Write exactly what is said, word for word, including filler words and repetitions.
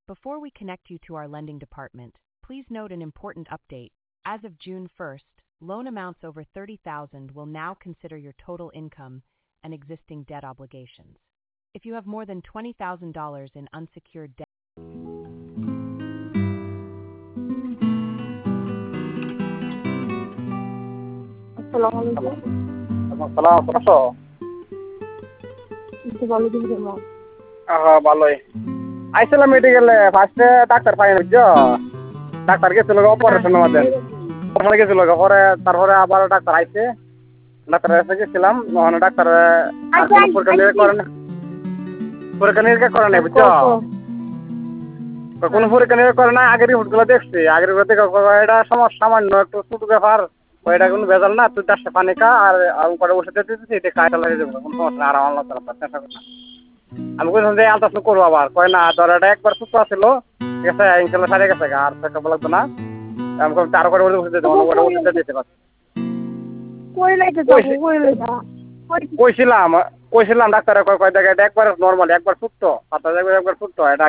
Before we connect you to our lending department, please note an important update. As of June first, loan amounts over thirty thousand dollars will now consider your total income and existing debt obligations. If you have more than twenty thousand dollars in unsecured debt, আসসালামু আলাইকুম। সালাম আছো? একটু ভালো করে বলো। হ্যাঁ ভালোই। আইছিলাম মেডিকেলে ফার্স্টে ডাক্তার পাই না বুঝছো? ডাক্তার গেছিল অপারেশন আমাদের ওখানে গেছিল পরে তারপরে আবার ডাক্তার আইছে ডাক্তারের কাছে গেছিলাম ওখানে ডাক্তার পরীক্ষা নিরীক্ষা করে না পরীক্ষা নিরীক্ষা করে নাই বুঝছো? কোনো পরীক্ষা নিরীক্ষা করে না আগের রিপোর্টগুলো দেখছি আগের রিপোর্ট দেখে এটা সমস্যা সামান্য একটু ছোট ব্যাপার ওইটা কোনো ভেজাল না তুই চারশো পানি খা আর করে ওষুধ দিতেছি এটা কাজটা লাগিয়ে দেবো কোনো সমস্যা না আর আল্লাহ তালা চেষ্টা করি না আমি বলছিলাম যে আলট্রাসাউন্ড করবো আবার কয় না ধর এটা একবার সুস্থ ছিল ঠিক আছে ইনশাল্লাহ সারিয়ে গেছে আর চেষ্টা লাগতো না আমি আরো করে ওষুধ দিতে ওটা ওষুধটা দিতে পারছি কইছিলাম কইছিলাম ডাক্তার কয় কয় জায়গায় একবার নর্মাল একবার সুস্থ পাতা একবার একবার সুস্থ এটা